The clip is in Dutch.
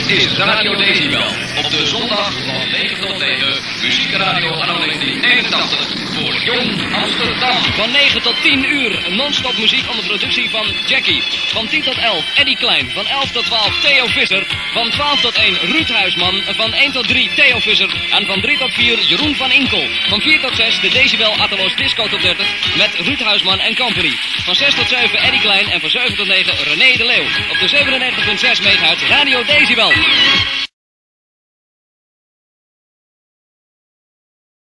Dit is Radio Decibel. Op de zondag van 9 tot 9. Muziekradio anno 1981 voor Jong Amsterdam. Van 9 tot 10 uur non-stop muziek onder productie van Jackie. Van 10 tot 11 Eddie Klein. Van 11 tot 12 Theo Visser. Van 12 tot 1 Ruud Huisman. Van 1 tot 3 Theo Visser. En van 3 tot 4 Jeroen van Inkel. Van 4 tot 6 de Decibel Atelos Disco Top 30 met Ruud Huisman en Company. Van 6 tot 7 Eddie Klein en van 7 tot 9 René de Leeuw. Op de 97,6 MHz Radio Decibel.